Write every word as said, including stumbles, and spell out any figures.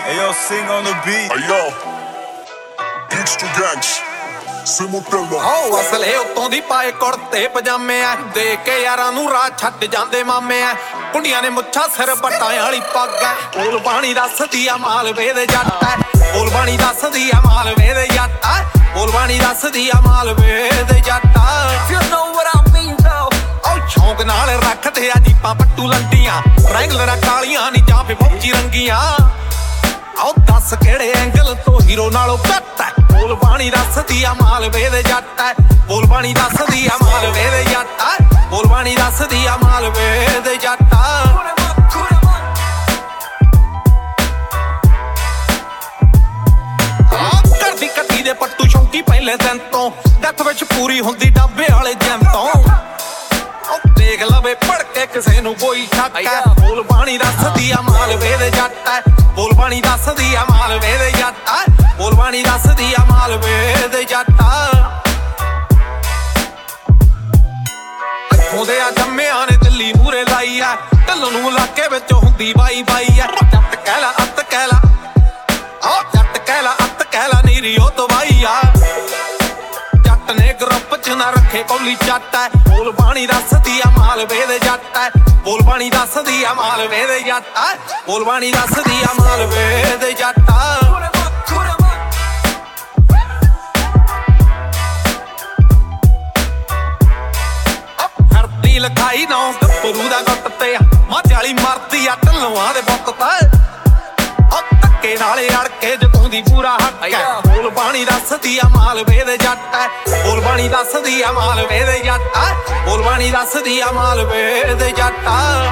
Hey yo, sing on the beat. Hey yo, gangster gangs, ਸਿਮੁਟਲਾ ਓ ਅਸਲੇ ਉਤੋਂ ਦੀ ਪਾਏ ਕੁੜਤੇ ਪਜਾਮੇ ਐ ਦੇਖ ਕੇ ਯਾਰਾਂ ਨੂੰ ਰਾਹ ਛੱਡ ਜਾਂਦੇ ਮਾਮੇ ਐ ਕੁੰਡੀਆਂ ਨੇ ਮੁੱਛਾਂ ਸਿਰ ਪੱਟਾਂ ਵਾਲੀ ਪੱਗ ਐ ਬੋਲ ਬਾਣੀ ਦੱਸਦੀ ਆ ਮਾਲਵੇ ਦੇ ਜੱਟ ਐ ਬੋਲ ਬਾਣੀ ਦੱਸਦੀ ਆ ਮਾਲਵੇ ਦੇ ਜੱਟ ਐ ਬੋਲ ਬਾਣੀ ਦੱਸਦੀ ਆ ਮਾਲਵੇ ਦੇ ਜੱਟ ਐ You know what I mean though. ਓ ਸ਼ੌਂਕ ਨਾਲ ਰੱਖਦੇ ਆ ਜੀਪਾਂ ਪੱਟੂ ਲੰਡੀਆਂ ਰੈਂਗਲਰਾਂ ਕਾਲੀਆਂ ਨੀ ਜਾਂ ਫੇ ਫੌਜੀ ਰੰਗੀਆਂ ਆਓ ਦੱਸ ਕਿਹੜੇ ਐਂਗਲ ਤੋਂ ਹੀਰੋ ਨਾਲੋਂ ਘੱਟ ਐ ਬੋਲ ਬਾਣੀ ਦੱਸਦੀ ਆ ਮਾਲਵੇ ਦੇ ਜੱਟ ਐ ਬੋਲ ਬਾਣੀ ਦੱਸਦੀ ਆ ਮਾਲਵੇ ਦੇ ਜੱਟ ਐ ਬੋਲ ਬਾਣੀ ਦੱਸਦੀ ਆ ਮਾਲਵੇ ਦੇ ਜੱਟ Put 'em up, put 'em up. ਆ ਕਰਦੀ ਕੱਟੀ ਦੇ ਪੱਟੂ ਸ਼ੌਂਕੀ ਪਹਿਲੇ ਦਿਨ ਤੋਂ ਡੱਥ ਵਿੱਚ ਪੂਰੀ ਹੁੰਦੀ ਡੱਬੇ ਵਾਲੇ ਜਿਮ ਤੋਂ ਓ ਦੇਖ ਲਵੇ ਪੜ ਕੇ ਕਿਸੇ ਨੂੰ ਕੋਈ ਸ਼ੱਕ ਐ ਬੋਲ ਬਾਣੀ ਦੱਸਦੀ ਆ ਮਾਲਵੇ ਦੇ ਜੱਟ ਐ ਬੋਲ ਬਾਣੀ ਦੱਸਦੀ ਆ ਮਾਲਵੇ ਦੇ ਜੱਟ ਐ ਬੋਲ ਬਾਣੀ ਦੱਸਦੀ ਆ ਮਾਲਵੇ ਦੇ ਜੱਟ ਹੁੰਦੇ ਆ ਜੰਮਿਆਂ ਨੇ ਦਿੱਲੀ ਮੂਰੇ ਲਾਈ ਆ ਢੱਲੋਂ ਨੂੰ ਇਲਾਕੇ ਵਿੱਚ ਹੁੰਦੀ ਬਾਈ ਬਾਈ ਆ ਜੱਟ ਕਹਿ ਲਾ ਅੱਤ ਕਹਿ ਲਾ ਆ ਜੱਟ ਕਹਿ ਲਾ ਅੱਤ ਕਹਿ ਲਾ ਨੀਰੀ ਉਹ ਦਵਾਈ ਆ ਜੱਟ ਨੇ ਗਰੁੱਪ ਚ ਨਾ ਰੱਖੇ ਕੌਲੀ ਚੱਟ ਐ ਬੋਲ ਬਾਣੀ ਦੱਸਦੀ ਆ ਮਾਲਵੇ ਦੇ ਜੱਟ ਐ ਬੋਲ ਬਾਣੀ ਦੱਸਦੀ ਆ ਮਾਲਵੇ ਦੇ ਜੱਟ ਐ ਬੋਲ ਬਾਣੀ ਦੱਸਦੀ ਆ ਮਾਲਵੇ ਦੇ ਜੱਟ Put 'em up, put 'em up. ਹਰਦੀ ਲਖਾਈ ਨੌ ਗੱਭਰੂ ਦਾ ਗੁੱਟ ਤੇ ਮੱਝ ਵਾਲੀ ਮਰਦੀ ਆ ਢੱਲੋਆਂ ਦੇ ਬੁੱਤ ਤੇ ਓ ਧੱਕੇ ਨਾਲੇ ਅੜ ਕੇ ਜਤੋਂਦੀ ਪੂਰਾ ਹੱਕ ਐ ਬੋਲ ਬਾਣੀ ਦੱਸਦੀ ਆ ਮਾਲਵੇ ਦੇ ਜੱਟ ਐ ਬੋਲ ਬਾਣੀ ਦੱਸਦੀ ਆ ਮਾਲਵੇ ਦੇ ਜੱਟ ਐ ਬੋਲ ਬਾਣੀ ਦੱਸਦੀ ਆ ਮਾਲਵੇ ਦੇ ਜੱਟ